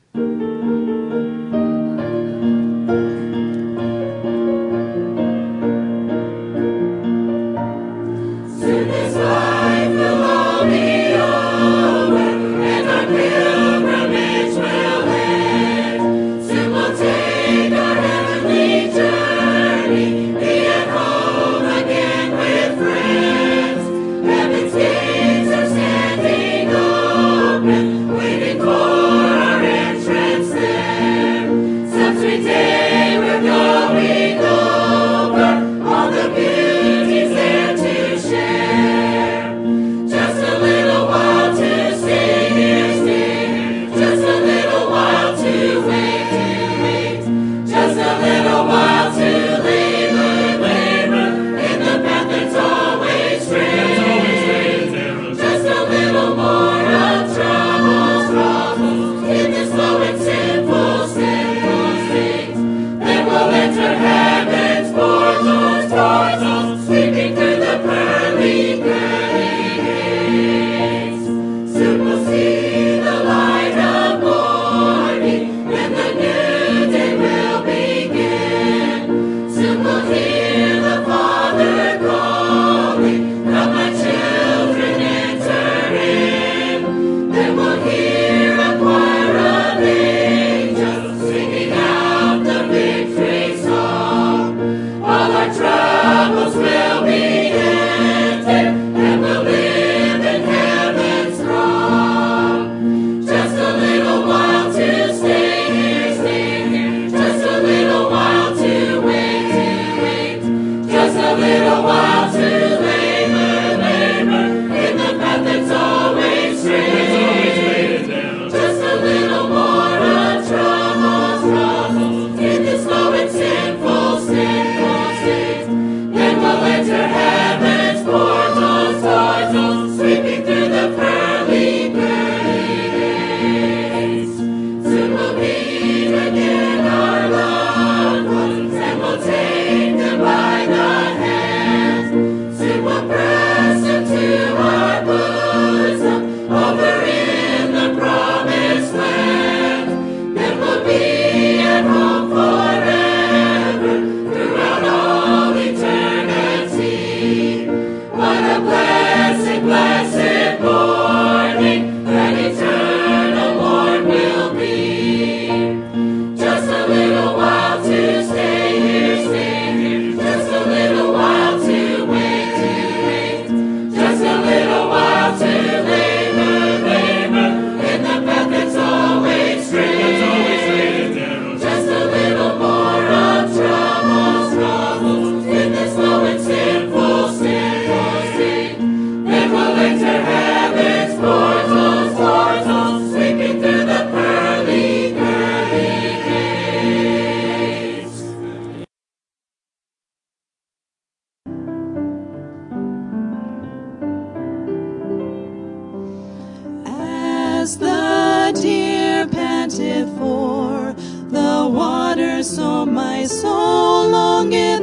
As the deer panteth for the water, so my soul longeth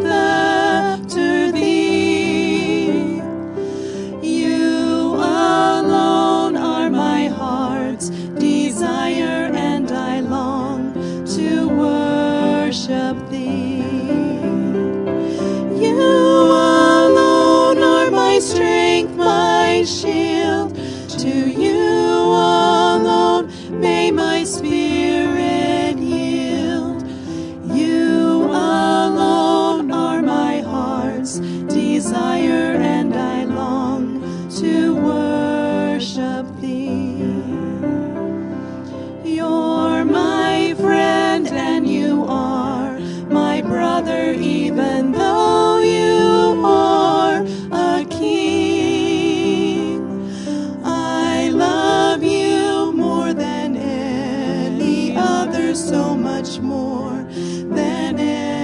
after thee. You alone are my heart's desire, and I long to worship thee. You alone are my strength, my shield. To you alone may my spirit yield. You alone are my heart's desire, and I long to worship thee. You're my friend and you are my brother, even though you are a king. I love you more than any other, so much more than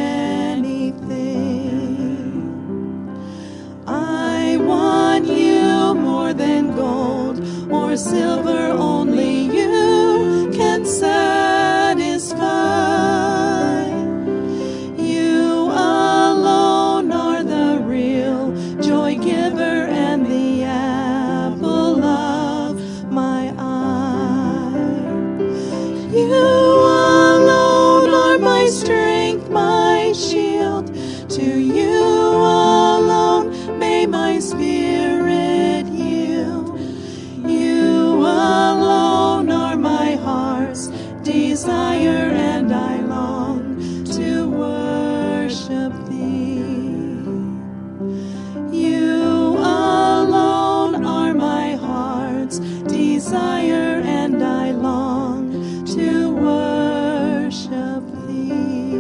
anything. I want you more than gold or silver, only you can satisfy. You alone are the real joy giver and the apple of my eye. You To you alone may my spirit yield. You alone are my heart's desire, and I long to worship Thee. You alone are my heart's desire, and I long to worship Thee.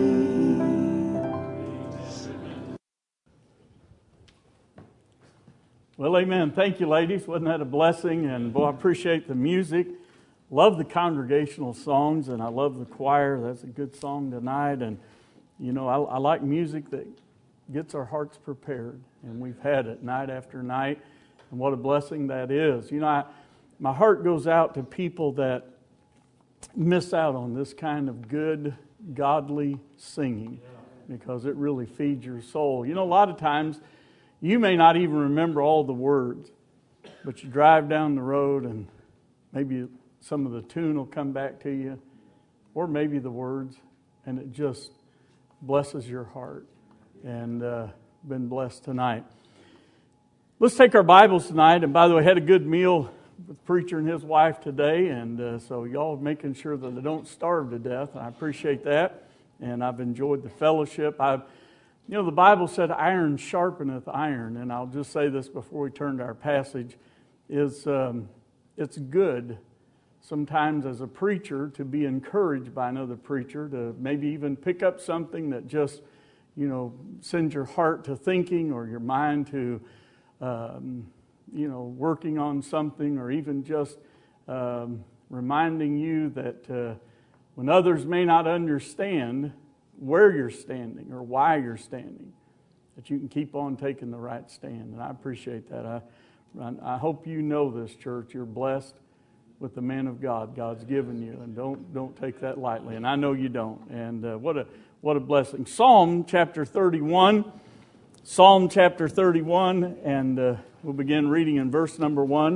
Well, amen. Thank you, ladies. Wasn't that a blessing? And boy, I appreciate the music. Love the congregational songs, and I love the choir. That's a good song tonight. And, you know, I like music that gets our hearts prepared. And we've had it night after night. And what a blessing that is. You know, my heart goes out to people that miss out on this kind of good, godly singing, because it really feeds your soul. You know, a lot of times you may not even remember all the words, but you drive down the road and maybe some of the tune will come back to you, or maybe the words, and it just blesses your heart. And been blessed tonight. Let's take our Bibles tonight. And by the way, I had a good meal with the preacher and his wife today, and so y'all making sure that they don't starve to death. I appreciate that, and I've enjoyed the fellowship. You know, the Bible said, "Iron sharpeneth iron," and I'll just say this before we turn to our passage: it's good sometimes as a preacher to be encouraged by another preacher, to maybe even pick up something that just, you know, sends your heart to thinking, or your mind to, you know, working on something, or even just reminding you that when others may not understand where you're standing or why you're standing, that you can keep on taking the right stand. And I appreciate that. I hope you know this, church. You're blessed with the man of God God's given you, and don't take that lightly. And I know you don't. And what a blessing. Psalm chapter 31. Psalm chapter 31, and we'll begin reading in verse number 1.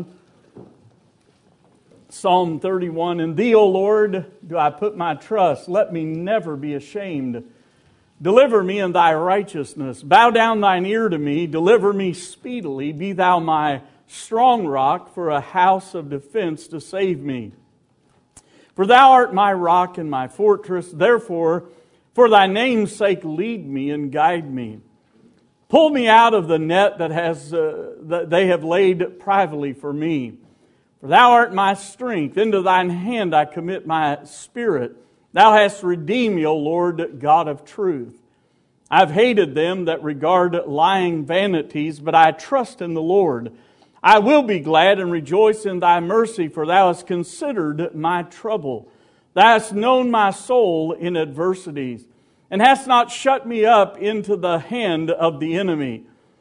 Psalm 31, "In Thee, O Lord, do I put my trust. Let me never be ashamed. Deliver me in Thy righteousness. Bow down Thine ear to me. Deliver me speedily. Be Thou my strong rock, for a house of defense to save me. For Thou art my rock and my fortress. Therefore, for Thy name's sake, lead me and guide me. Pull me out of the net that they have laid privately for me. For Thou art my strength. Into Thine hand I commit my spirit. Thou hast redeemed me, O Lord, God of truth. I've hated them that regard lying vanities, but I trust in the Lord. I will be glad and rejoice in Thy mercy, for Thou hast considered my trouble. Thou hast known my soul in adversities, and hast not shut me up into the hand of the enemy.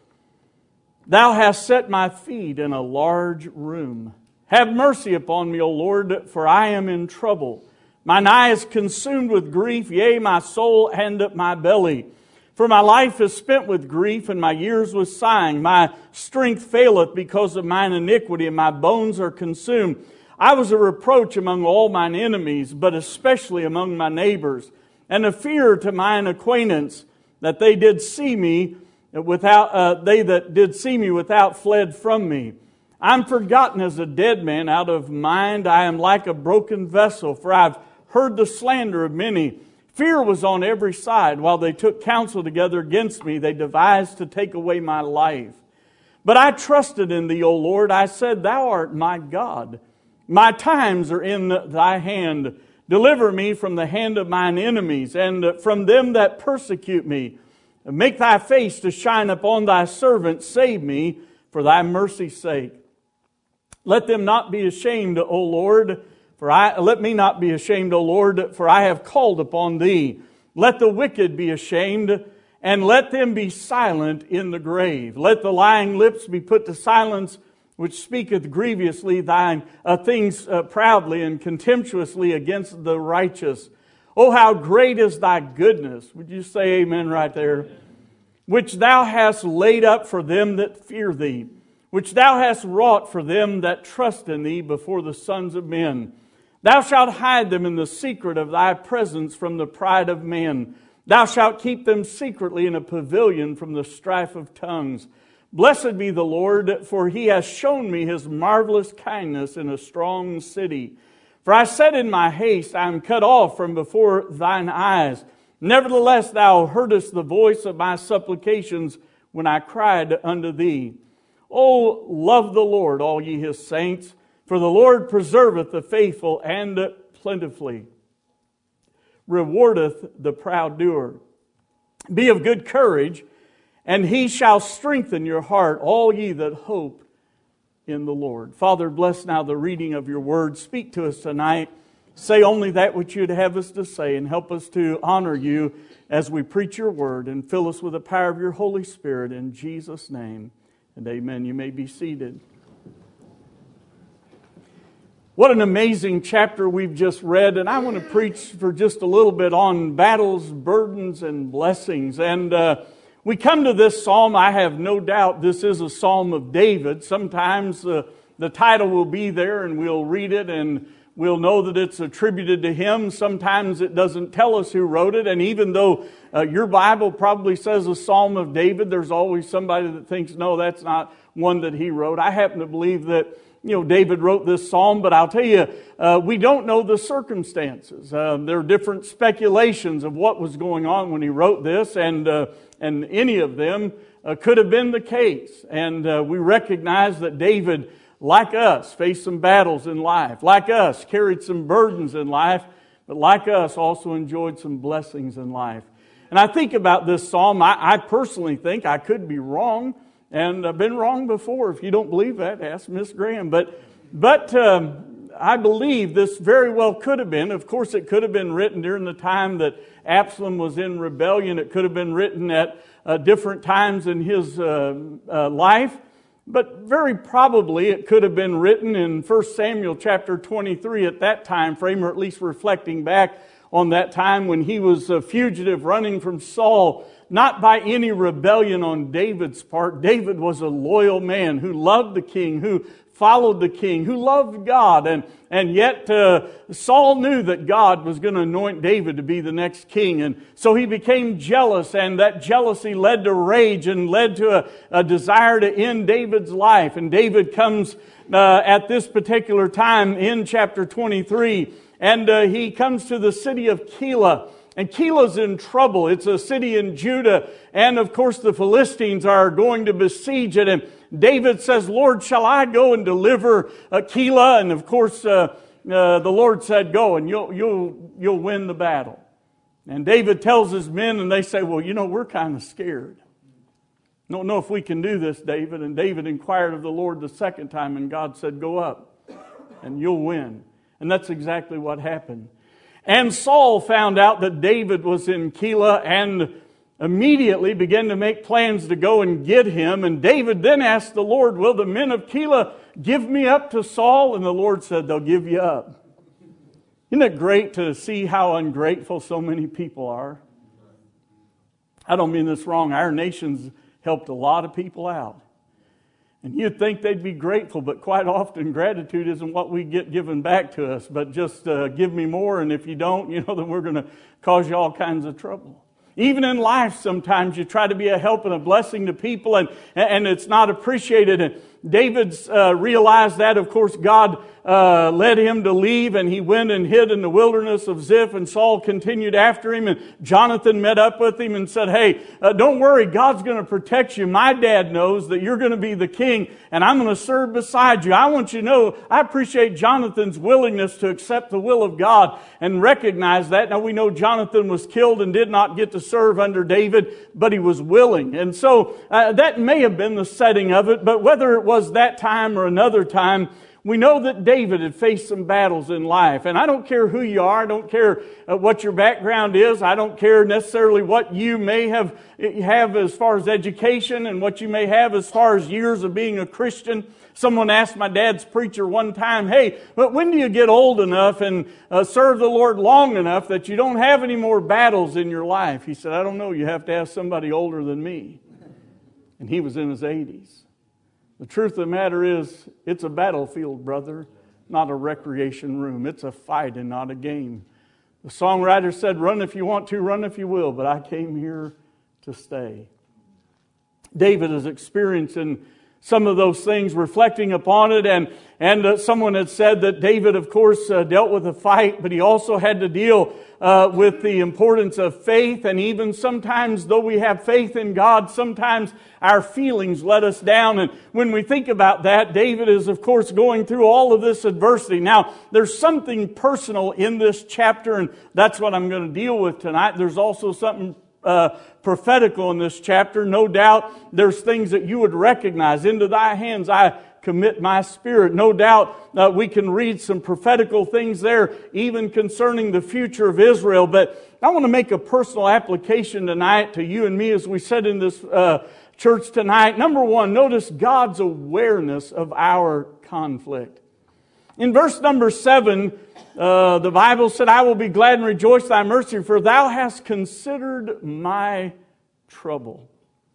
Thou hast set my feet in a large room. Have mercy upon me, O Lord, for I am in trouble. Mine eye is consumed with grief, yea, my soul and my belly. For my life is spent with grief, and my years with sighing. My strength faileth because of mine iniquity, and my bones are consumed. I was a reproach among all mine enemies, but especially among my neighbors, and a fear to mine acquaintance, that they did see me without. They that did see me without fled from me. I'm forgotten as a dead man out of mind. I am like a broken vessel, for I've heard the slander of many. Fear was on every side. While they took counsel together against me, they devised to take away my life. But I trusted in Thee, O Lord. I said, Thou art my God. My times are in Thy hand. Deliver me from the hand of mine enemies, and from them that persecute me. Make Thy face to shine upon Thy servant. Save me for Thy mercy's sake. Let them not be ashamed, O Lord. Let me not be ashamed, O Lord, for I have called upon Thee. Let the wicked be ashamed, and let them be silent in the grave. Let the lying lips be put to silence, which speaketh grievously Thine things proudly and contemptuously against the righteous. Oh, how great is Thy goodness. Would you say amen right there? Which Thou hast laid up for them that fear Thee, which Thou hast wrought for them that trust in Thee before the sons of men. Thou shalt hide them in the secret of Thy presence from the pride of men. Thou shalt keep them secretly in a pavilion from the strife of tongues. Blessed be the Lord, for He has shown me His marvelous kindness in a strong city. For I said in my haste, I am cut off from before Thine eyes. Nevertheless, Thou heardest the voice of my supplications when I cried unto Thee. O love the Lord, all ye His saints, for the Lord preserveth the faithful and plentifully rewardeth the proud doer. Be of good courage, and He shall strengthen your heart, all ye that hope in the Lord. Father, bless now the reading of your word. Speak to us tonight. Say only that which you'd have us to say, and help us to honor you as we preach your word, and fill us with the power of your Holy Spirit. In Jesus' name, and amen. You may be seated. What an amazing chapter we've just read, and I want to preach for just a little bit on battles, burdens, and blessings. And we come to this psalm. I have no doubt this is a psalm of David. Sometimes the title will be there, and we'll read it, and we'll know that it's attributed to him. Sometimes it doesn't tell us who wrote it, and even though your Bible probably says a psalm of David, there's always somebody that thinks, no, that's not one that he wrote. I happen to believe that David wrote this psalm, but I'll tell you, we don't know the circumstances. There are different speculations of what was going on when he wrote this, and any of them could have been the case. And we recognize that David, like us, faced some battles in life. Like us, carried some burdens in life, but like us, also enjoyed some blessings in life. And I think about this psalm, I personally think, I could be wrong, and I've been wrong before. If you don't believe that, ask Miss Graham. But I believe this very well could have been. Of course, it could have been written during the time that Absalom was in rebellion. It could have been written at different times in his life. But very probably it could have been written in 1 Samuel chapter 23 at that time frame, or at least reflecting back on that time when he was a fugitive running from Saul. Not by any rebellion on David's part. David was a loyal man who loved the king, who followed the king, who loved God. And yet Saul knew that God was going to anoint David to be the next king. And so he became jealous, and that jealousy led to rage and led to a desire to end David's life. And David comes at this particular time in chapter 23, and he comes to the city of Keilah. And Keilah's in trouble. It's a city in Judah. And of course the Philistines are going to besiege it. And David says, Lord, shall I go and deliver Keilah? And of course the Lord said, go and you'll win the battle. And David tells his men, and they say, well, we're kind of scared. Don't know if we can do this, David. And David inquired of the Lord the second time, and God said, go up and you'll win. And that's exactly what happened. And Saul found out that David was in Keilah and immediately began to make plans to go and get him. And David then asked the Lord, will the men of Keilah give me up to Saul? And the Lord said, they'll give you up. Isn't it great to see how ungrateful so many people are? I don't mean this wrong. Our nation's helped a lot of people out. And you'd think they'd be grateful, but quite often gratitude isn't what we get given back to us. But just give me more, and if you don't, then we're going to cause you all kinds of trouble. Even in life, sometimes you try to be a help and a blessing to people, and it's not appreciated. And David's realized that. Of course, God led him to leave, and he went and hid in the wilderness of Ziph, and Saul continued after him, and Jonathan met up with him and said, hey, don't worry, God's going to protect you. My dad knows that you're going to be the king, and I'm going to serve beside you. I want you to know, I appreciate Jonathan's willingness to accept the will of God and recognize that. Now, we know Jonathan was killed and did not get to serve under David, but he was willing. And so that may have been the setting of it, but whether it was that time or another time, we know that David had faced some battles in life. And I don't care who you are. I don't care what your background is. I don't care necessarily what you may have as far as education and what you may have as far as years of being a Christian. Someone asked my dad's preacher one time, hey, but when do you get old enough and serve the Lord long enough that you don't have any more battles in your life? He said, I don't know. You have to ask somebody older than me. And he was in his 80s. The truth of the matter is, it's a battlefield, brother, not a recreation room. It's a fight and not a game. The songwriter said, run if you want to, run if you will, but I came here to stay. David is experiencing some of those things, reflecting upon it, and someone had said that David, of course, dealt with a fight, but he also had to deal with the importance of faith, and even sometimes, though we have faith in God, sometimes our feelings let us down, and when we think about that, David is, of course, going through all of this adversity. Now, there's something personal in this chapter, and that's what I'm going to deal with tonight. There's also something prophetical in this chapter. No doubt there's things that you would recognize. Into thy hands I commit my spirit. No doubt we can read some prophetical things there, even concerning the future of Israel. But I want to make a personal application tonight to you and me as we sit in this church tonight. Number one, notice God's awareness of our conflict. In verse number 7, the Bible said, I will be glad and rejoice thy mercy, for thou hast considered my trouble.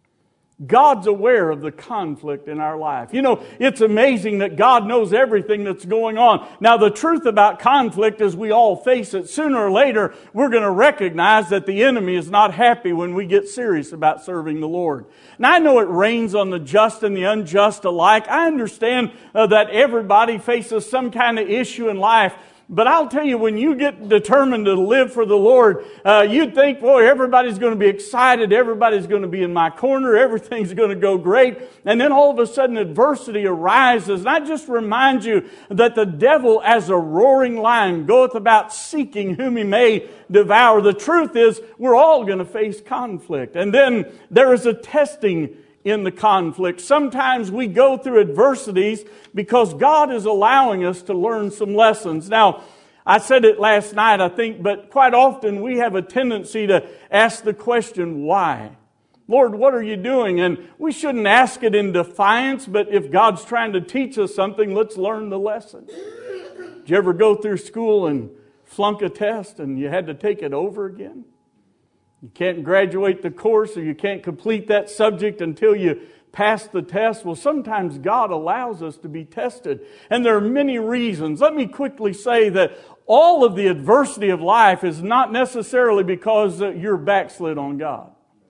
God's aware of the conflict in our life. You know, it's amazing that God knows everything that's going on. Now, the truth about conflict is we all face it. Sooner or later, we're going to recognize that the enemy is not happy when we get serious about serving the Lord. Now, I know it rains on the just and the unjust alike. I understand that everybody faces some kind of issue in life. But I'll tell you, when you get determined to live for the Lord, you'd think, boy, everybody's going to be excited. Everybody's going to be in my corner. Everything's going to go great. And then all of a sudden adversity arises. And I just remind you that the devil, as a roaring lion, goeth about seeking whom he may devour. The truth is, we're all going to face conflict. And then there is a testing in the conflict. Sometimes we go through adversities because God is allowing us to learn some lessons. Now, I said it last night, I think, but quite often we have a tendency to ask the question, why? Lord, what are you doing? And we shouldn't ask it in defiance, but if God's trying to teach us something, let's learn the lesson. Did you ever go through school and flunk a test and you had to take it over again? You can't graduate the course, or you can't complete that subject until you pass the test. Well, sometimes God allows us to be tested. And there are many reasons. Let me quickly say that all of the adversity of life is not necessarily because you're backslid on God.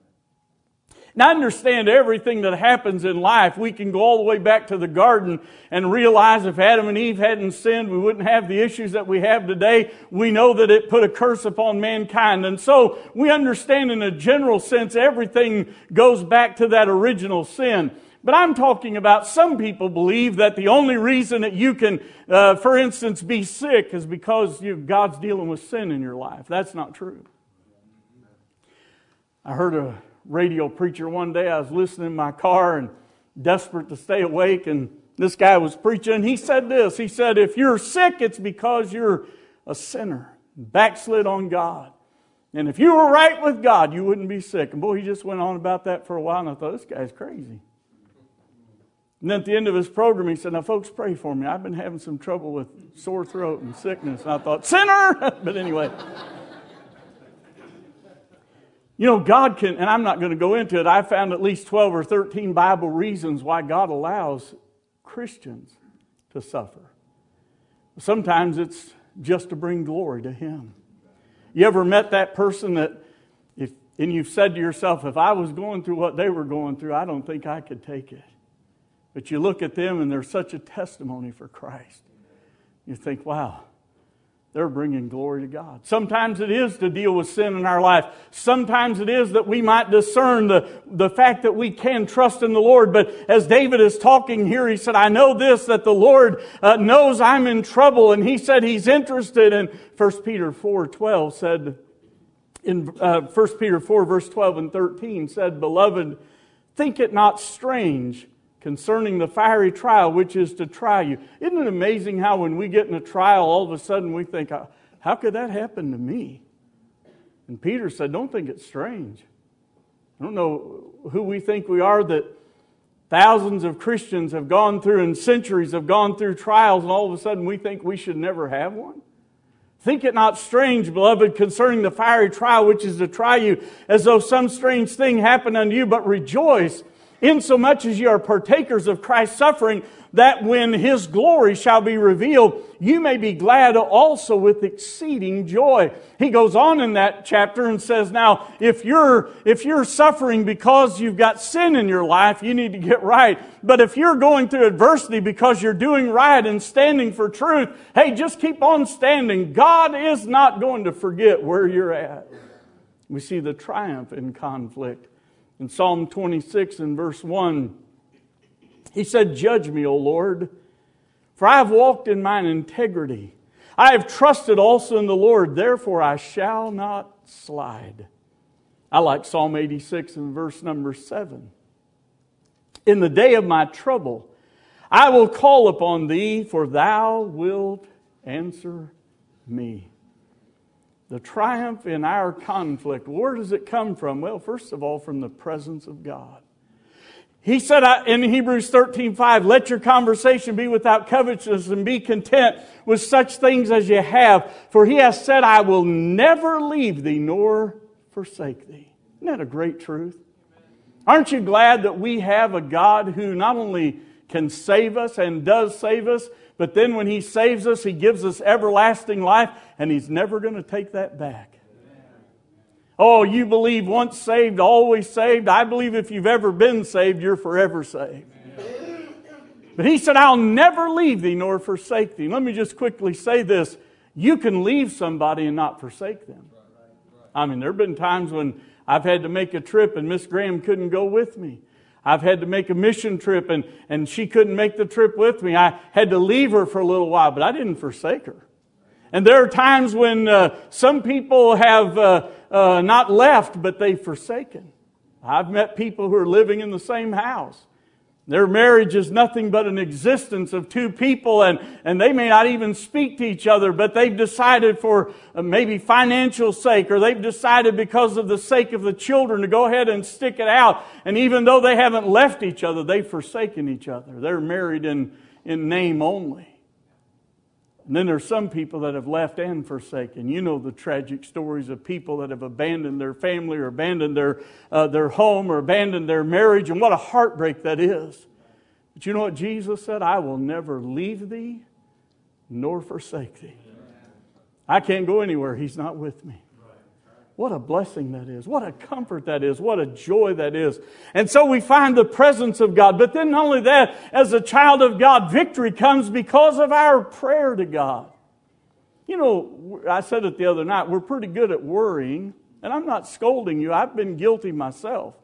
Now, I understand everything that happens in life. We can go all the way back to the garden and realize if Adam and Eve hadn't sinned, we wouldn't have the issues that we have today. We know that it put a curse upon mankind. And so we understand in a general sense everything goes back to that original sin. But I'm talking about some people believe that the only reason that you can, for instance, be sick is because God's dealing with sin in your life. That's not true. I heard a radio preacher one day. I was listening in my car and desperate to stay awake, and this guy was preaching. He said this. He said, if you're sick, it's because you're a sinner, backslid on God. And if you were right with God, you wouldn't be sick. And boy, he just went on about that for a while, and I thought, this guy's crazy. And then at the end of his program, he said, now folks, pray for me. I've been having some trouble with sore throat and sickness. And I thought, sinner! But anyway. You know, God can, and I'm not going to go into it, I found at least 12 or 13 Bible reasons why God allows Christians to suffer. Sometimes it's just to bring glory to Him. You ever met that person that, and you've said to yourself, if I was going through what they were going through, I don't think I could take it. But you look at them and they're such a testimony for Christ. You think, wow. They're bringing glory to God. Sometimes it is to deal with sin in our life. Sometimes it is that we might discern the fact that we can trust in the Lord. But as David is talking here, he said, I know this, that the Lord knows I'm in trouble. And he said he's interested. And 1 Peter 4:12 said, in 1 Peter 4 verse 12 and 13 said, Beloved, think it not strange concerning the fiery trial which is to try you. Isn't it amazing how when we get in a trial, all of a sudden we think, how could that happen to me? And Peter said, don't think it's strange. I don't know who we think we are that thousands of Christians have gone through and centuries have gone through trials, and all of a sudden we think we should never have one. Think it not strange, beloved, concerning the fiery trial which is to try you, as though some strange thing happened unto you, but rejoice insomuch as ye are partakers of Christ's suffering, that when His glory shall be revealed, you may be glad also with exceeding joy. He goes on in that chapter and says, now, if you're suffering because you've got sin in your life, you need to get right. But if you're going through adversity because you're doing right and standing for truth, hey, just keep on standing. God is not going to forget where you're at. We see the triumph in conflict. In Psalm 26 and verse 1, he said, judge me, O Lord, for I have walked in mine integrity. I have trusted also in the Lord, therefore I shall not slide. I like Psalm 86 and verse number 7. In the day of my trouble, I will call upon Thee, for Thou wilt answer me. The triumph in our conflict, where does it come from? Well, first of all, from the presence of God. He said in Hebrews 13:5, let your conversation be without covetousness and be content with such things as you have. For He has said, I will never leave thee nor forsake thee. Isn't that a great truth? Aren't you glad that we have a God who not only can save us and does save us, but then when He saves us, He gives us everlasting life, and He's never going to take that back. Oh, you believe once saved, always saved. I believe if you've ever been saved, you're forever saved. But He said, I'll never leave thee nor forsake thee. Let me just quickly say this. You can leave somebody and not forsake them. I mean, there have been times when I've had to make a trip and Miss Graham couldn't go with me. I've had to make a mission trip and she couldn't make the trip with me. I had to leave her for a little while, but I didn't forsake her. And there are times when some people have not left, but they've forsaken. I've met people who are living in the same house. Their marriage is nothing but an existence of two people, and they may not even speak to each other, but they've decided for maybe financial sake, or they've decided because of the sake of the children to go ahead and stick it out. And even though they haven't left each other, they've forsaken each other. They're married in name only. And then there's some people that have left and forsaken. You know the tragic stories of people that have abandoned their family or abandoned their home or abandoned their marriage. And what a heartbreak that is. But you know what Jesus said? I will never leave thee nor forsake thee. I can't go anywhere. He's not with me. What a blessing that is. What a comfort that is. What a joy that is. And so we find the presence of God. But then not only that, as a child of God, victory comes because of our prayer to God. You know, I said it the other night, we're pretty good at worrying. And I'm not scolding you. I've been guilty myself.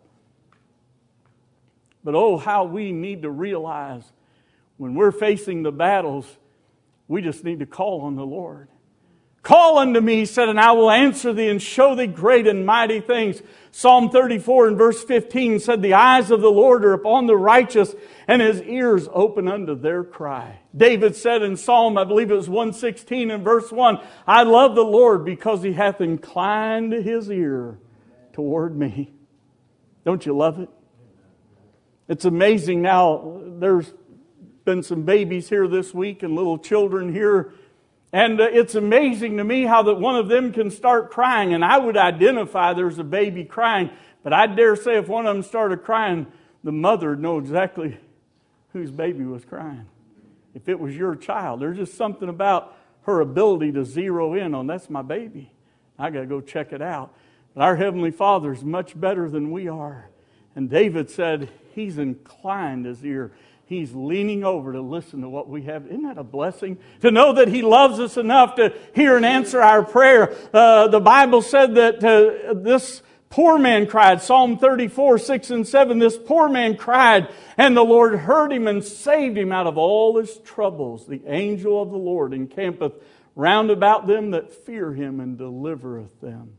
But oh, how we need to realize when we're facing the battles, we just need to call on the Lord. Call unto me, he said, and I will answer thee and show thee great and mighty things. Psalm 34 and verse 15 said, the eyes of the Lord are upon the righteous, and His ears open unto their cry. David said in Psalm, I believe it was 116 and verse 1, I love the Lord because He hath inclined His ear toward me. Don't you love it? It's amazing now. There's been some babies here this week and little children here. And it's amazing to me how that one of them can start crying. And I would identify there's a baby crying. But I dare say if one of them started crying, the mother would know exactly whose baby was crying. If it was your child, there's just something about her ability to zero in on, that's my baby. I got to go check it out. But our Heavenly Father is much better than we are. And David said He's inclined His ear. He's leaning over to listen to what we have. Isn't that a blessing? To know that He loves us enough to hear and answer our prayer. The Bible said that this poor man cried. Psalm 34, 6 and 7. This poor man cried, and the Lord heard him and saved him out of all his troubles. The angel of the Lord encampeth round about them that fear Him and delivereth them.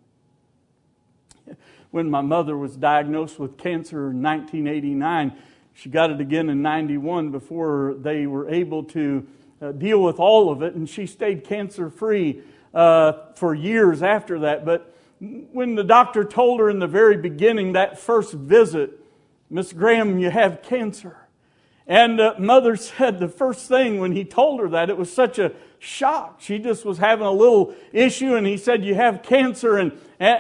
When my mother was diagnosed with cancer in 1989, she got it again in 91 before they were able to deal with all of it. And she stayed cancer-free for years after that. But when the doctor told her in the very beginning, that first visit, Miss Graham, you have cancer. And Mother said the first thing when he told her that, it was such a shock. She just was having a little issue, and he said, you have cancer, and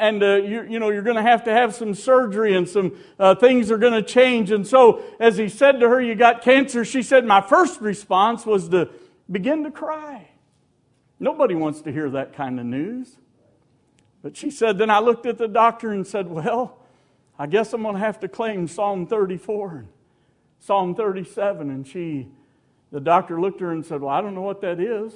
you're going to have some surgery, and some things are going to change. And so as he said to her, you got cancer, she said, my first response was to begin to cry. Nobody wants to hear that kind of news. But she said, then I looked at the doctor and said, well, I guess I'm going to have to claim Psalm 34 and Psalm 37. And the doctor looked at her and said, well, I don't know what that is,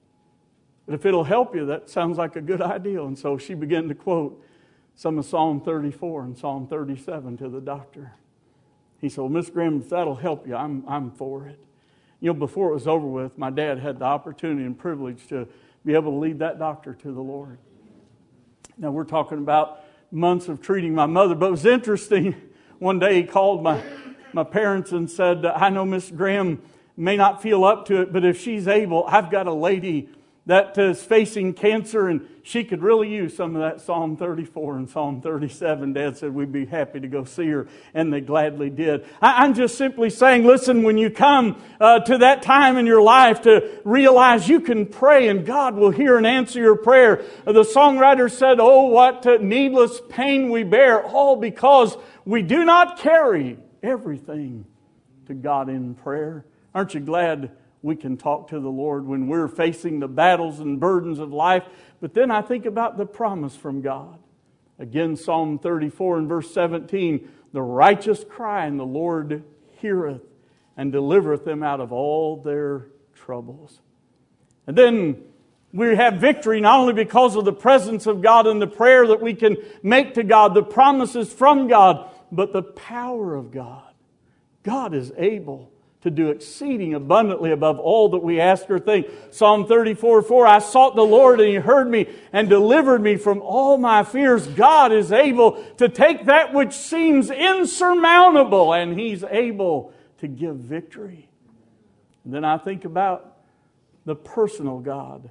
but if it'll help you, that sounds like a good idea. And so she began to quote some of Psalm 34 and Psalm 37 to the doctor. He said, well, Miss Graham, if that'll help you, I'm for it. You know, before it was over with, my dad had the opportunity and privilege to be able to lead that doctor to the Lord. Now, we're talking about months of treating my mother, but it was interesting. One day he called my parents and said, I know Miss Graham may not feel up to it, but if she's able, I've got a lady that is facing cancer, and she could really use some of that Psalm 34 and Psalm 37. Dad said we'd be happy to go see her, and they gladly did. I'm just simply saying, listen, when you come to that time in your life to realize you can pray and God will hear and answer your prayer. The songwriter said, oh, what needless pain we bear, all because we do not carry everything to God in prayer. Aren't you glad we can talk to the Lord when we're facing the battles and burdens of life? But then I think about the promise from God. Again, Psalm 34 and verse 17, the righteous cry and the Lord heareth and delivereth them out of all their troubles. And then we have victory not only because of the presence of God and the prayer that we can make to God, the promises from God, but the power of God. God is able to do exceeding abundantly above all that we ask or think. Psalm 34:4, I sought the Lord and He heard me and delivered me from all my fears. God is able to take that which seems insurmountable, and He's able to give victory. And then I think about the personal God.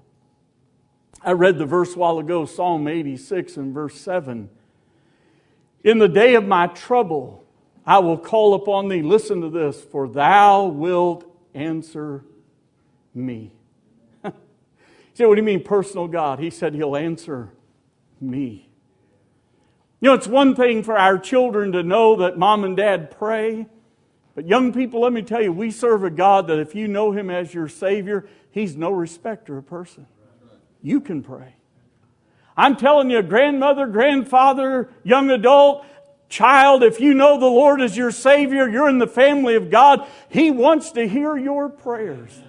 I read the verse a while ago, Psalm 86 and verse 7. In the day of my trouble, I will call upon Thee. Listen to this. For Thou wilt answer me. You say, what do you mean personal God? He said He'll answer me. You know, it's one thing for our children to know that mom and dad pray. But young people, let me tell you, we serve a God that if you know Him as your Savior, He's no respecter of person. You can pray. I'm telling you, grandmother, grandfather, young adult, child, if you know the Lord as your Savior, you're in the family of God, He wants to hear your prayers.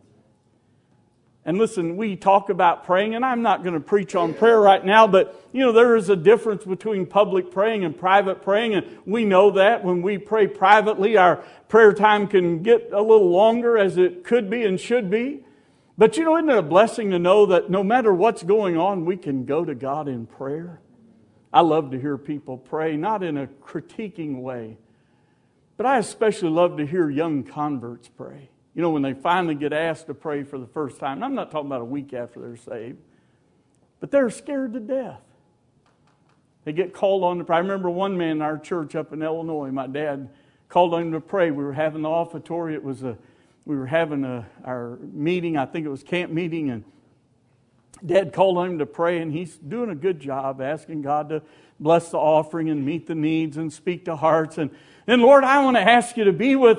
And listen, we talk about praying, and I'm not going to preach on prayer right now, but you know, there is a difference between public praying and private praying, and we know that when we pray privately, our prayer time can get a little longer as it could be and should be. But you know, isn't it a blessing to know that no matter what's going on, we can go to God in prayer? I love to hear people pray, not in a critiquing way, but I especially love to hear young converts pray. You know, when they finally get asked to pray for the first time, and I'm not talking about a week after they're saved, but they're scared to death. They get called on to pray. I remember one man in our church up in Illinois, my dad called on him to pray. We were having the offertory. We were having our meeting, I think it was camp meeting, and Dad called on him to pray, and he's doing a good job asking God to bless the offering and meet the needs and speak to hearts. And then, Lord, I want to ask you to be with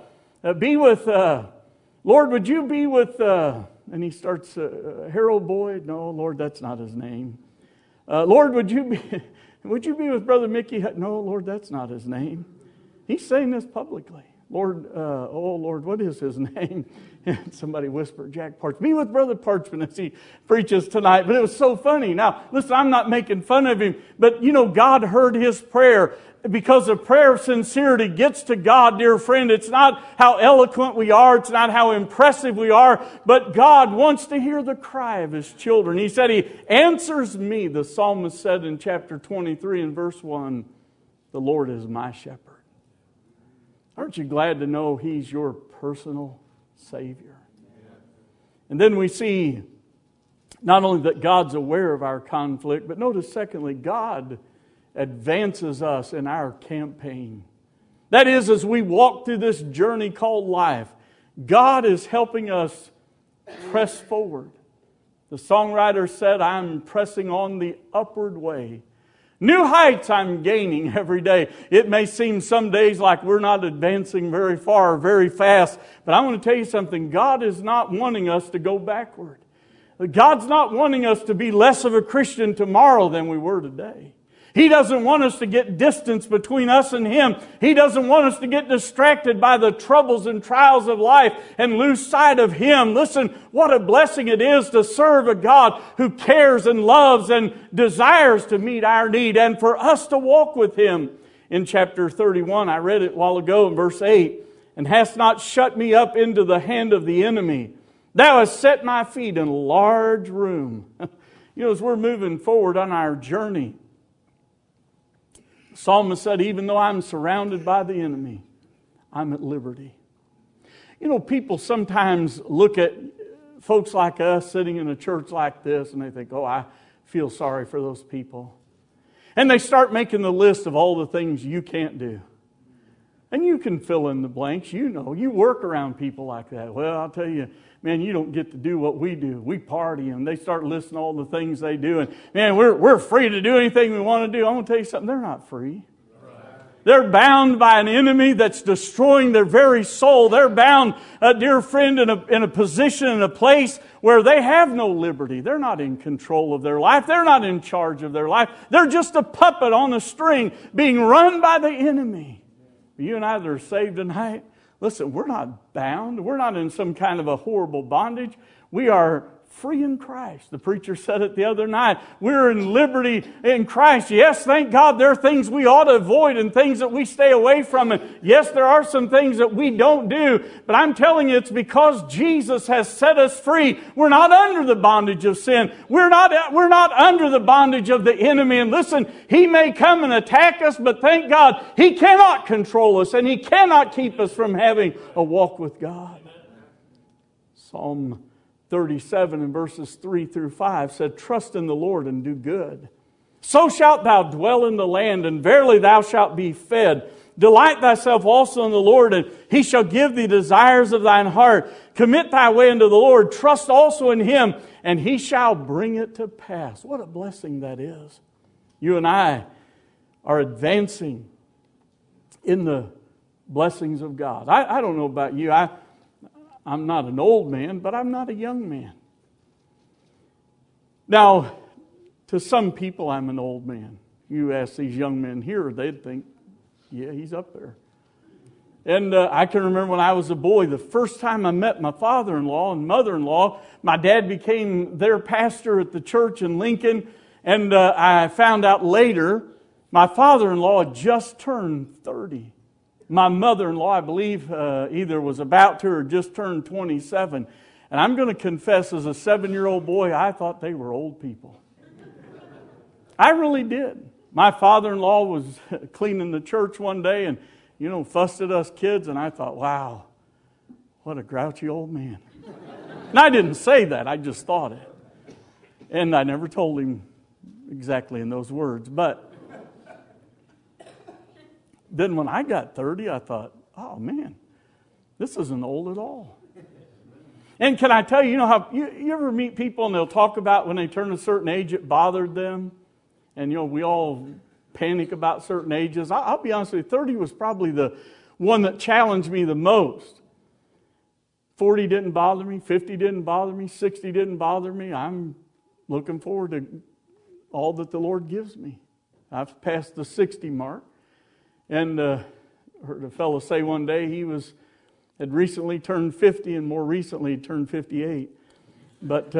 Lord, would you be with, and he starts, Harold Boyd? No, Lord, that's not his name. Lord, would you be with Brother Mickey? No, Lord, that's not his name. He's saying this publicly. Lord, oh Lord, what is his name? And somebody whispered, Jack Parchment. Be with Brother Parchment as he preaches tonight. But it was so funny. Now, listen, I'm not making fun of him, but you know, God heard his prayer. Because a prayer of sincerity gets to God, dear friend. It's not how eloquent we are. It's not how impressive we are. But God wants to hear the cry of His children. He said He answers me. The psalmist said in chapter 23 and verse 1, the Lord is my shepherd. Aren't you glad to know He's your personal Savior? And then we see not only that God's aware of our conflict, but notice secondly, God advances us in our campaign. That is, as we walk through this journey called life, God is helping us press forward. The songwriter said, I'm pressing on the upward way. New heights I'm gaining every day. It may seem some days like we're not advancing very far, very fast, but I want to tell you something. God is not wanting us to go backward. God's not wanting us to be less of a Christian tomorrow than we were today. He doesn't want us to get distance between us and Him. He doesn't want us to get distracted by the troubles and trials of life and lose sight of Him. Listen, what a blessing it is to serve a God who cares and loves and desires to meet our need and for us to walk with Him. In chapter 31, I read it a while ago in verse 8, and hast not shut me up into the hand of the enemy. Thou hast set my feet in a large room. You know, as we're moving forward on our journey, the psalmist said, even though I'm surrounded by the enemy, I'm at liberty. You know, people sometimes look at folks like us sitting in a church like this and they think, oh, I feel sorry for those people. And they start making the list of all the things you can't do. And you can fill in the blanks. You know, you work around people like that. Well, I'll tell you, man, you don't get to do what we do. We party, and they start listing all the things they do. And man, we're free to do anything we want to do. I'm going to tell you something. They're not free. They're bound by an enemy that's destroying their very soul. They're bound, dear friend, in a position, in a place where they have no liberty. They're not in control of their life. They're not in charge of their life. They're just a puppet on a string being run by the enemy. You and I that are saved tonight, listen, we're not bound. We're not in some kind of a horrible bondage. We are free in Christ. The preacher said it the other night. We're in liberty in Christ. Yes, thank God there are things we ought to avoid and things that we stay away from. And yes, there are some things that we don't do. But I'm telling you, it's because Jesus has set us free. We're not under the bondage of sin. We're not under the bondage of the enemy. And listen, he may come and attack us, but thank God, he cannot control us and he cannot keep us from having a walk with God. Psalm 37 and verses 3 through 5 said, trust in the Lord and do good. So shalt thou dwell in the land, and verily thou shalt be fed. Delight thyself also in the Lord, and He shall give thee desires of thine heart. Commit thy way unto the Lord. Trust also in Him, and He shall bring it to pass. What a blessing that is. You and I are advancing in the blessings of God. I don't know about you. I'm not an old man, but I'm not a young man. Now, to some people, I'm an old man. You ask these young men here, they'd think, yeah, he's up there. And I can remember when I was a boy, the first time I met my father-in-law and mother-in-law, my dad became their pastor at the church in Lincoln. And I found out later, my father-in-law had just turned 30. My mother-in-law, I believe, either was about to or just turned 27. And I'm going to confess, as a 7-year-old boy, I thought they were old people. I really did. My father-in-law was cleaning the church one day and, fussed at us kids. And I thought, wow, what a grouchy old man. And I didn't say that. I just thought it. And I never told him exactly in those words. But then when I got 30, I thought, oh man, this isn't old at all. And can I tell you, how you ever meet people and they'll talk about when they turn a certain age, it bothered them. And we all panic about certain ages. I'll be honest with you, 30 was probably the one that challenged me the most. 40 didn't bother me, 50 didn't bother me, 60 didn't bother me. I'm looking forward to all that the Lord gives me. I've passed the 60 mark. And heard a fellow say one day he had recently turned 50 and more recently turned 58. But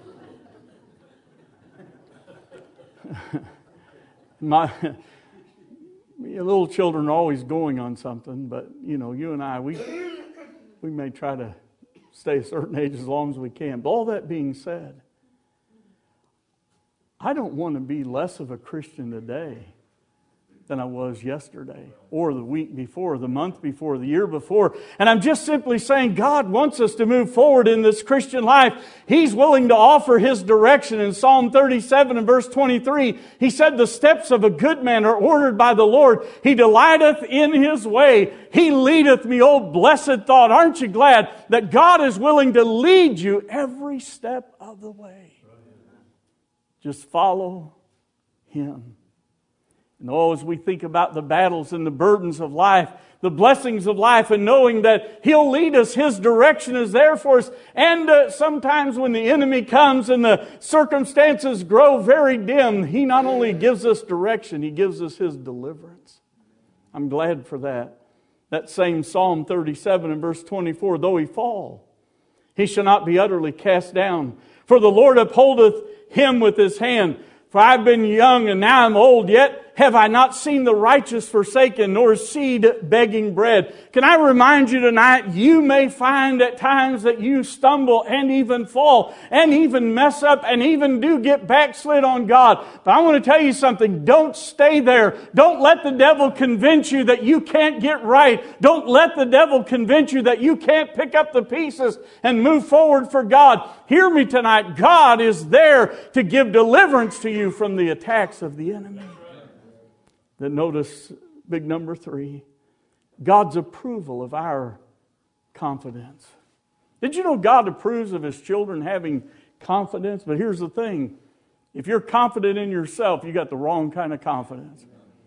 my little children are always going on something. But, you and I, we may try to stay a certain age as long as we can. But all that being said, I don't want to be less of a Christian today than I was yesterday, or the week before, the month before, the year before. And I'm just simply saying God wants us to move forward in this Christian life. He's willing to offer His direction. In Psalm 37 and verse 23, He said, "The steps of a good man are ordered by the Lord. He delighteth in His way. He leadeth me." Oh, blessed thought. Aren't you glad that God is willing to lead you every step of the way? Just follow Him. And as we think about the battles and the burdens of life, the blessings of life, and knowing that He'll lead us, His direction is there for us. And sometimes when the enemy comes and the circumstances grow very dim, He not only gives us direction, He gives us His deliverance. I'm glad for that. That same Psalm 37 and verse 24, "Though he fall, he shall not be utterly cast down. For the Lord upholdeth him with His hand. For I've been young and now I'm old, yet have I not seen the righteous forsaken, nor seed begging bread." Can I remind you tonight, you may find at times that you stumble and even fall and even mess up and even do get backslid on God. But I want to tell you something. Don't stay there. Don't let the devil convince you that you can't get right. Don't let the devil convince you that you can't pick up the pieces and move forward for God. Hear me tonight. God is there to give deliverance to you from the attacks of the enemy. Then notice big number 3, God's approval of our confidence. Did you know God approves of His children having confidence? But here's the thing. If you're confident in yourself, you got the wrong kind of confidence.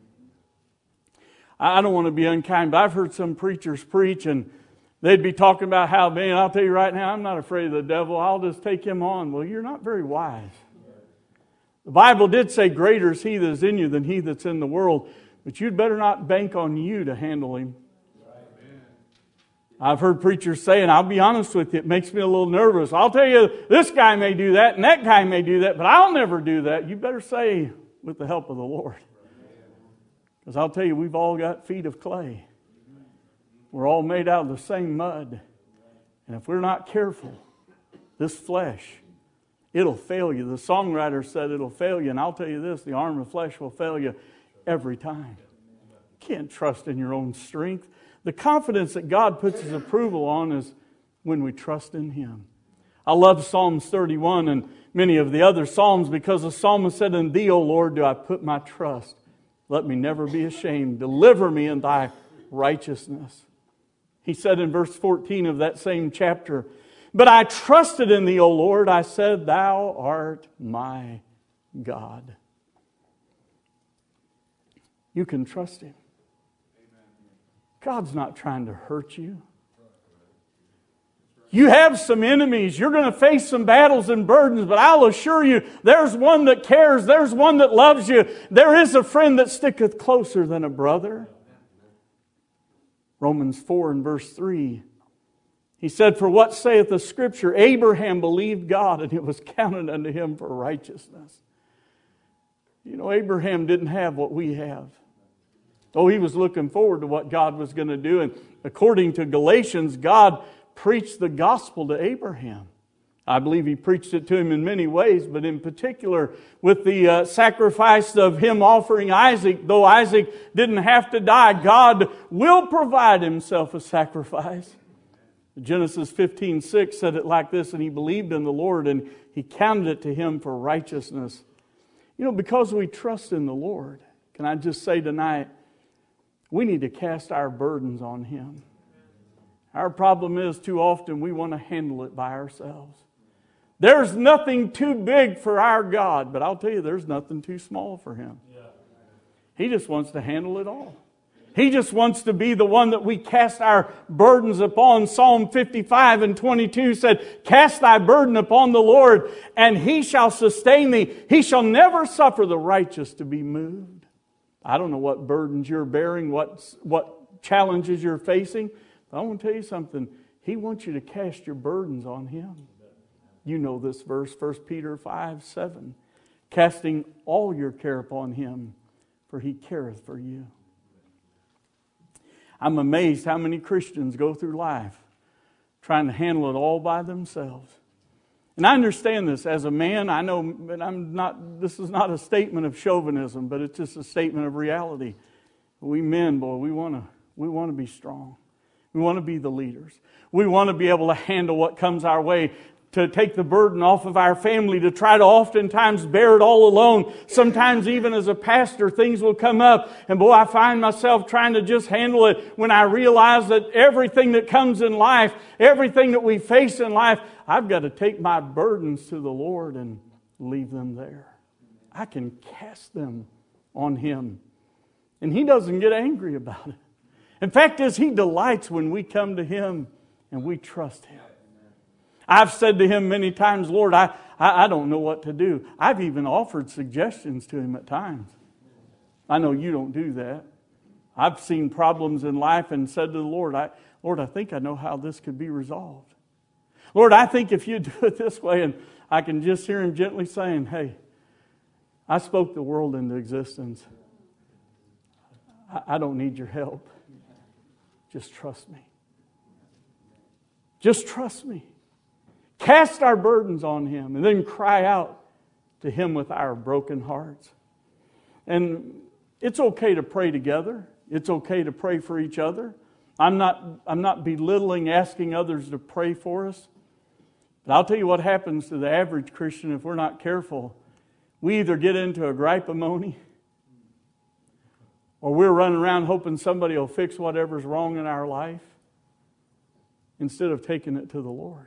I don't want to be unkind, but I've heard some preachers preach and they'd be talking about how, man, I'll tell you right now, I'm not afraid of the devil. I'll just take him on. Well, you're not very wise. The Bible did say, "Greater is He that is in you than he that's in the world." But you'd better not bank on you to handle him. I've heard preachers say, and I'll be honest with you, it makes me a little nervous. I'll tell you, this guy may do that and that guy may do that, but I'll never do that. You better say, with the help of the Lord. Because I'll tell you, we've all got feet of clay. We're all made out of the same mud. And if we're not careful, this flesh, it'll fail you. The songwriter said it'll fail you. And I'll tell you this, the arm of flesh will fail you every time. You can't trust in your own strength. The confidence that God puts His approval on is when we trust in Him. I love Psalms 31 and many of the other Psalms because the psalmist said, "In Thee, O Lord, do I put my trust. Let me never be ashamed. Deliver me in Thy righteousness." He said in verse 14 of that same chapter, "But I trusted in Thee, O Lord. I said, Thou art my God." You can trust Him. God's not trying to hurt you. You have some enemies. You're going to face some battles and burdens, but I'll assure you, there's one that cares. There's one that loves you. There is a friend that sticketh closer than a brother. Romans 4 and verse 3. He said, "For what saith the Scripture? Abraham believed God, and it was counted unto him for righteousness." You know, Abraham didn't have what we have. Oh, he was looking forward to what God was going to do. And according to Galatians, God preached the gospel to Abraham. I believe He preached it to him in many ways, but in particular with the sacrifice of him offering Isaac. Though Isaac didn't have to die, God will provide Himself a sacrifice. Genesis 15:6 said it like this, "And he believed in the Lord, and He counted it to him for righteousness." You know, because we trust in the Lord, can I just say tonight, we need to cast our burdens on Him. Our problem is too often we want to handle it by ourselves. There's nothing too big for our God, but I'll tell you, there's nothing too small for Him. He just wants to handle it all. He just wants to be the one that we cast our burdens upon. Psalm 55 and 22 said, "Cast thy burden upon the Lord, and He shall sustain thee. He shall never suffer the righteous to be moved." I don't know what burdens you're bearing, what challenges you're facing. But I want to tell you something. He wants you to cast your burdens on Him. You know this verse, 1 Peter 5:7. "Casting all your care upon Him, for He careth for you." I'm amazed how many Christians go through life trying to handle it all by themselves. And I understand this. As a man, I know, and this is not a statement of chauvinism, but it's just a statement of reality. We men, boy, we want to be strong. We want to be the leaders. We want to be able to handle what comes our way, to take the burden off of our family, to try to oftentimes bear it all alone. Sometimes even as a pastor, things will come up, and boy, I find myself trying to just handle it when I realize that everything that comes in life, everything that we face in life, I've got to take my burdens to the Lord and leave them there. I can cast them on Him. And He doesn't get angry about it. In fact, He delights when we come to Him and we trust Him. I've said to Him many times, Lord, I don't know what to do. I've even offered suggestions to Him at times. I know you don't do that. I've seen problems in life and said to the Lord, I think I know how this could be resolved. Lord, I think if you do it this way, and I can just hear Him gently saying, hey, I spoke the world into existence. I don't need your help. Just trust me. Just trust me. Cast our burdens on Him and then cry out to Him with our broken hearts. And it's okay to pray together. It's okay to pray for each other. I'm not belittling asking others to pray for us. But I'll tell you what happens to the average Christian if we're not careful. We either get into a gripe-a-mony, or we're running around hoping somebody will fix whatever's wrong in our life instead of taking it to the Lord.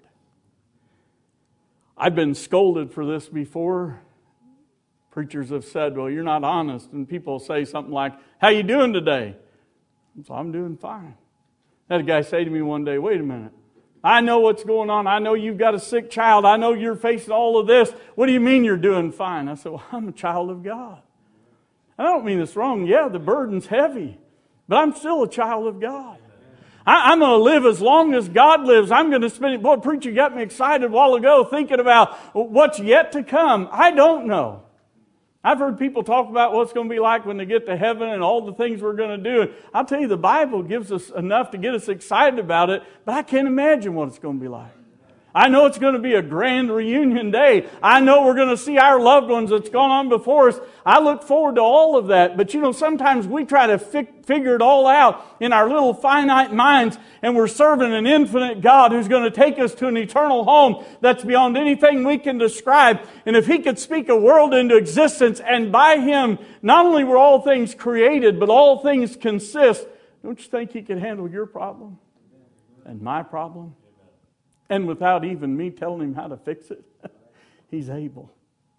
I've been scolded for this before. Preachers have said, well, you're not honest. And people say something like, how you doing today? So I'm doing fine. I had a guy say to me one day, wait a minute. I know what's going on. I know you've got a sick child. I know you're facing all of this. What do you mean you're doing fine? I said, well, I'm a child of God. I don't mean this wrong. Yeah, the burden's heavy. But I'm still a child of God. I'm going to live as long as God lives. I'm going to spend it. Boy, preacher got me excited a while ago thinking about what's yet to come. I don't know. I've heard people talk about what it's going to be like when they get to heaven and all the things we're going to do. And I'll tell you, the Bible gives us enough to get us excited about it, but I can't imagine what it's going to be like. I know it's going to be a grand reunion day. I know we're going to see our loved ones that's gone on before us. I look forward to all of that. But sometimes we try to figure it all out in our little finite minds, and we're serving an infinite God who's going to take us to an eternal home that's beyond anything we can describe. And if He could speak a world into existence, and by Him, not only were all things created, but all things consist, don't you think He could handle your problem and my problem? And without even me telling Him how to fix it, He's able.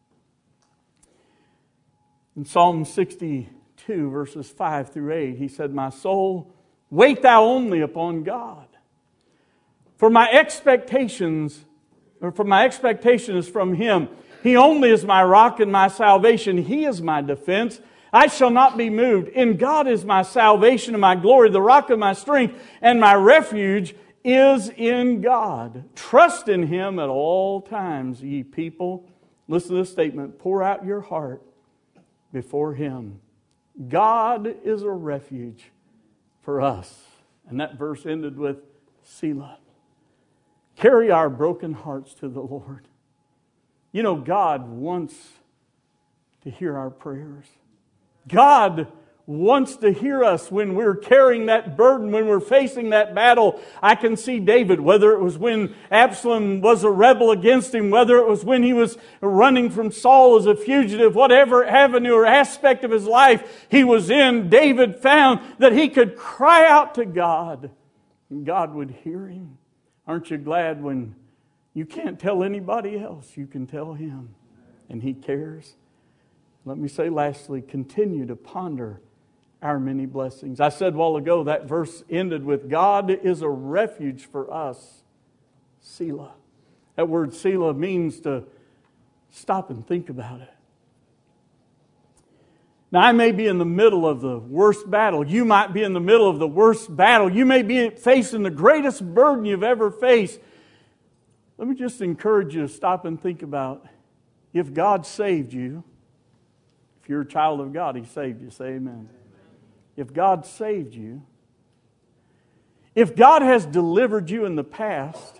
In Psalm 62, verses 5 through 8, He said, my soul, wait thou only upon God. For my expectation is from Him. He only is my rock and my salvation. He is my defense. I shall not be moved. In God is my salvation and my glory, the rock of my strength, and my refuge is in God. Trust in Him at all times, ye people. Listen to this statement. Pour out your heart before Him. God is a refuge for us. And that verse ended with Selah. Carry our broken hearts to the Lord. God wants to hear our prayers. God wants to hear us when we're carrying that burden, when we're facing that battle. I can see David, whether it was when Absalom was a rebel against him, whether it was when he was running from Saul as a fugitive, whatever avenue or aspect of his life he was in, David found that he could cry out to God, and God would hear him. Aren't you glad when you can't tell anybody else, you can tell Him, and He cares? Let me say lastly, continue to ponder our many blessings. I said a while ago that verse ended with, God is a refuge for us. Selah. That word Selah means to stop and think about it. Now, I may be in the middle of the worst battle. You might be in the middle of the worst battle. You may be facing the greatest burden you've ever faced. Let me just encourage you to stop and think about, if God saved you, if you're a child of God, He saved you. Say amen. If God saved you, if God has delivered you in the past,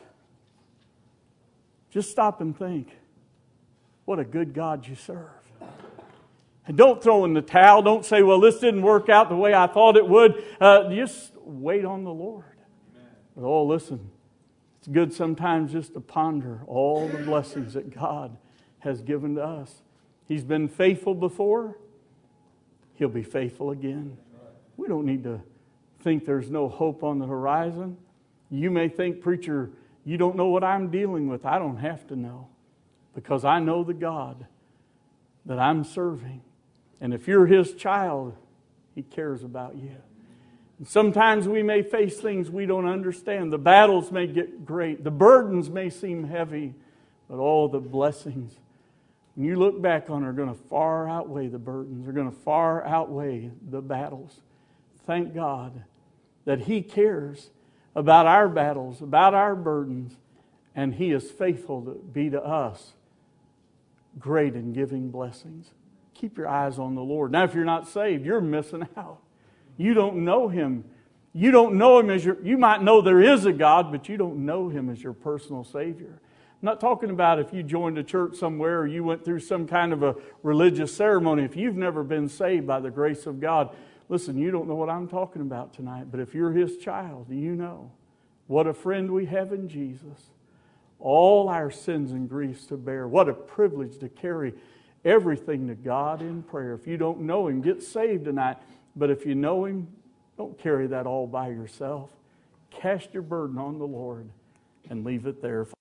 just stop and think, what a good God you serve. And don't throw in the towel. Don't say, well, this didn't work out the way I thought it would. Just wait on the Lord. But, oh, listen, it's good sometimes just to ponder all the blessings that God has given to us. He's been faithful before. He'll be faithful again. We don't need to think there's no hope on the horizon. You may think, preacher, you don't know what I'm dealing with. I don't have to know, because I know the God that I'm serving. And if you're His child, He cares about you. And sometimes we may face things we don't understand. The battles may get great. The burdens may seem heavy. But all the blessings, when you look back on, are going to far outweigh the burdens. They're going to far outweigh the battles. Thank God that He cares about our battles, about our burdens, and He is faithful to be to us great in giving blessings. Keep your eyes on the Lord. Now, if you're not saved, you're missing out. You don't know Him. You don't know Him as you might know there is a God, but you don't know Him as your personal Savior. I'm not talking about if you joined a church somewhere or you went through some kind of a religious ceremony. If you've never been saved by the grace of God, listen, you don't know what I'm talking about tonight. But if you're His child, you know what a friend we have in Jesus. All our sins and griefs to bear. What a privilege to carry everything to God in prayer. If you don't know Him, get saved tonight. But if you know Him, don't carry that all by yourself. Cast your burden on the Lord and leave it there.